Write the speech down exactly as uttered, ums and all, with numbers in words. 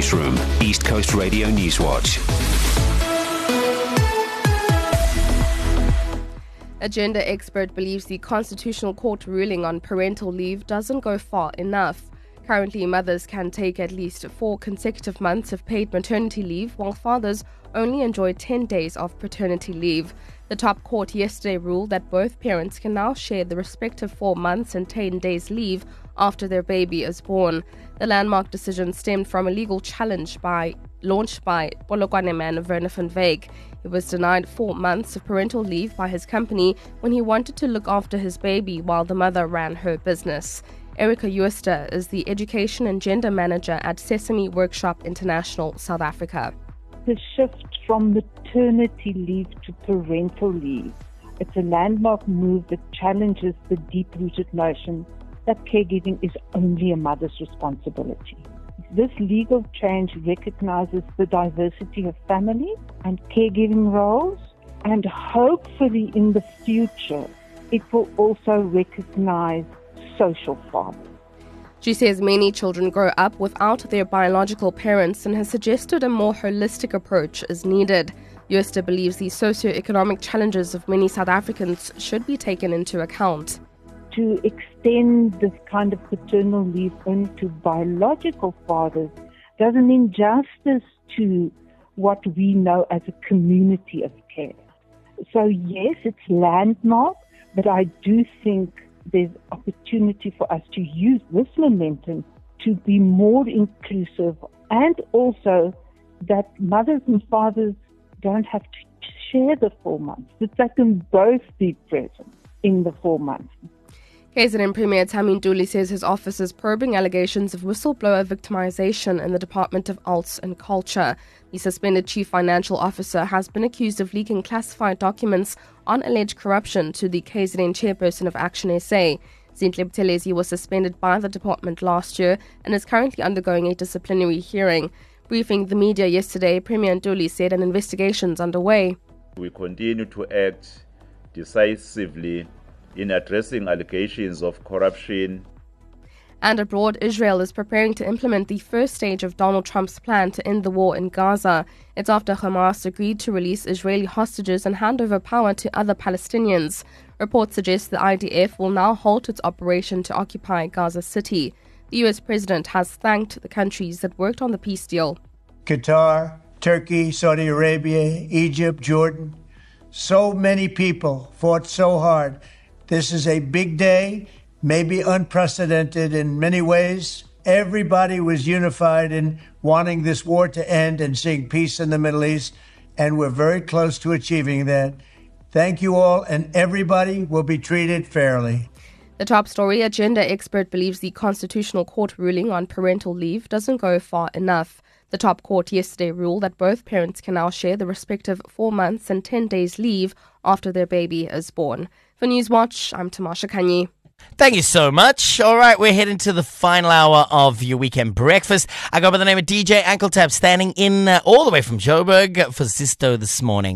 Newsroom, East Coast Radio Newswatch. A gender expert believes the Constitutional Court ruling on parental leave doesn't go far enough. Currently, mothers can take at least four consecutive months of paid maternity leave, while fathers only enjoy ten days of paternity leave. The top court yesterday ruled that both parents can now share the respective four months and ten days leave after their baby is born. The landmark decision stemmed from a legal challenge by launched by Polokwane man Werner van Wyk. He was denied four months of parental leave by his company when he wanted to look after his baby while the mother ran her business. Erica Uester is the Education and Gender Manager at Sesame Workshop International, South Africa. The shift from maternity leave to parental leave, it's a landmark move that challenges the deep-rooted notion that caregiving is only a mother's responsibility. This legal change recognizes the diversity of family and caregiving roles, and hopefully in the future it will also recognize social fathers. She says many children grow up without their biological parents and has suggested a more holistic approach is needed. Uester believes the socio-economic challenges of many South Africans should be taken into account. To extend this kind of paternal leave only to biological fathers does an injustice to what we know as a community of care. So yes, it's landmark, but I do think there's opportunity for us to use this momentum to be more inclusive, and also that mothers and fathers don't have to share the four months, that they can both be present in the four months. K Z N Premier Thami Ntuli says his office is probing allegations of whistleblower victimization in the Department of Arts and Culture. The suspended chief financial officer has been accused of leaking classified documents on alleged corruption to the K Z N chairperson of Action S A. Zintle Buthelezi was suspended by the department last year and is currently undergoing a disciplinary hearing. Briefing the media yesterday, Premier Ntuli said an investigation is underway. We continue to act decisively in addressing allegations of corruption. And abroad, Israel is preparing to implement the first stage of Donald Trump's plan to end the war in Gaza. It's after Hamas agreed to release Israeli hostages and hand over power to other Palestinians. Reports suggest the I D F will now halt its operation to occupy Gaza City. The U S president has thanked the countries that worked on the peace deal. Qatar, Turkey, Saudi Arabia, Egypt, Jordan. So many people fought so hard. This is a big day, maybe unprecedented in many ways. Everybody was unified in wanting this war to end and seeing peace in the Middle East, and we're very close to achieving that. Thank you all, and everybody will be treated fairly. The top story, a gender expert believes the Constitutional Court ruling on parental leave doesn't go far enough. The top court yesterday ruled that both parents can now share the respective four months and ten days leave after their baby is born. For Newswatch, I'm Tamasha Kanyi. Thank you so much. All right, we're heading to the final hour of your weekend breakfast. I go by the name of D J Ankle Tap, standing in uh, all the way from Joburg for Sisto this morning.